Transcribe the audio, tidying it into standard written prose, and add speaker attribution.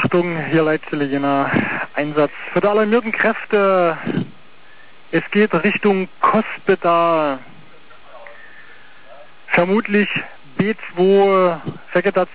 Speaker 1: Achtung, hier Leitstelle Einsatz. Für die alarmierten Kräfte, es geht Richtung Cospeda. Vermutlich B2, Vegetation.